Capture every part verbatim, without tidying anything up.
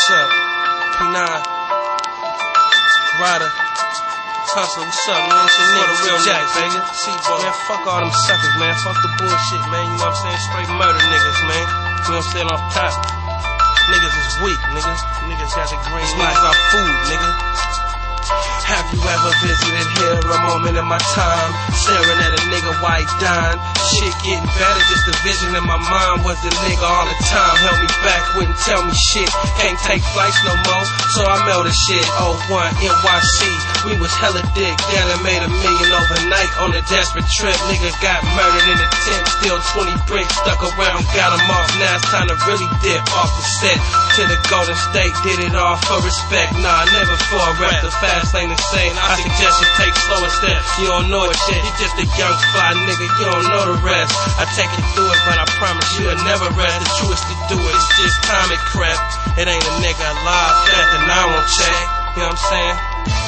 What's up? P nine, Ryder, Hustler, what's up, man? It's your nigga, real Jack, baby. Man, fuck all them suckers, man. Fuck the bullshit, man. You know what I'm saying? Straight murder niggas, man. You know what I'm saying? Off top. Niggas is weak, niggas. Niggas got the green light. Niggas are food, nigga. Have you ever visited here a moment in my time, staring at a nigga white dying? Shit getting better, just the vision in my mind was the nigga all the time. Held me back, wouldn't tell me shit. Can't take flights no more, so I melted shit. oh one N Y C, we was hella dick down and made a million overnight on a desperate trip. Nigga got murdered in a tent, still twenty bricks stuck around, got him off. Now it's time to really dip off the set to the Golden State. Did it all for respect, nah, never for a rep. The fast lane insane, I suggest you take slower steps. You don't know it yet, you just a young fly nigga, you don't know the rest. I take you through it, but I promise you'll never rest. The truest to do it, it's just time it crept. It ain't a nigga alive, death, and I won't check. You know what I'm saying?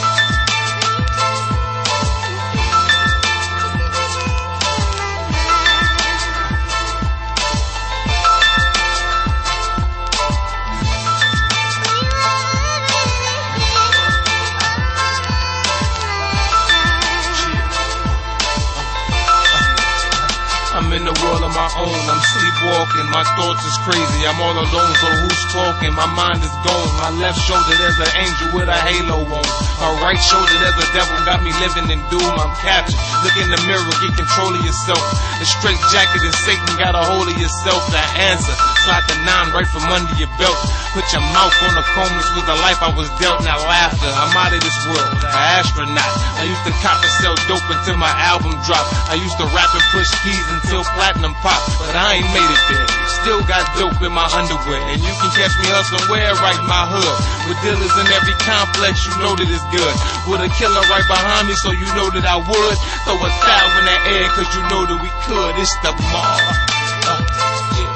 I'm in the world of my own, I'm sleepwalking, my thoughts is crazy, I'm all alone, so who's talking? My mind is gone, my left shoulder there's an angel with a halo on. My right shoulder there's a devil, got me living in doom, I'm captured. Look in the mirror, get control of yourself. The straight jacket and Satan got a hold of yourself. The answer, slide the nine right from under your belt. Put your mouth on the comb, this was the life I was dealt. Now laughter, I'm out of this world, an astronaut. I used to cop and sell dope until my album dropped. I used to rap and push keys until platinum pop, but I ain't made it there. Still got dope in my underwear, and you can catch me hustling where right in my hood. With dealers in every complex, you know that it's good. With a killer right behind me, so you know that I would throw a thou in the air, cause you know that we could. It's the mall. Uh, yeah.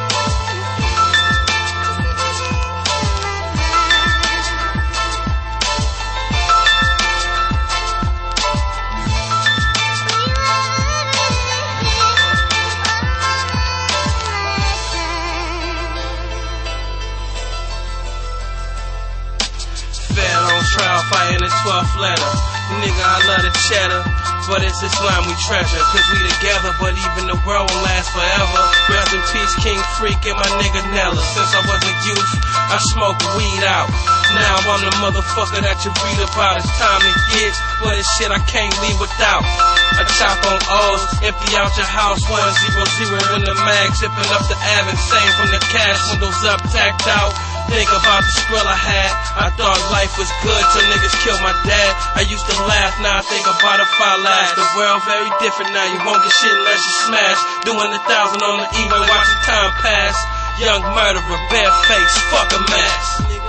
Trial fighting the twelfth letter. Nigga, I love the cheddar, but it's Islam we treasure. Cause we together, but even the world won't last forever. Rest in peace, King Freak and my nigga Nella. Since I was a youth, I smoked weed out. Now I'm the motherfucker that you read about. It's time to get, but it's shit I can't leave without. I chop on O's, empty out your house, one zero zero in the mag, zipping up the Ave, insane from the cash, windows up, tacked out. Think about the skrill I had. I thought life was good till niggas killed my dad. I used to laugh, now I think about if I last. The world very different now, you won't get shit unless you smash. Doing a thousand on the E-way, watching time pass. Young murderer, bare face, fuck a mask.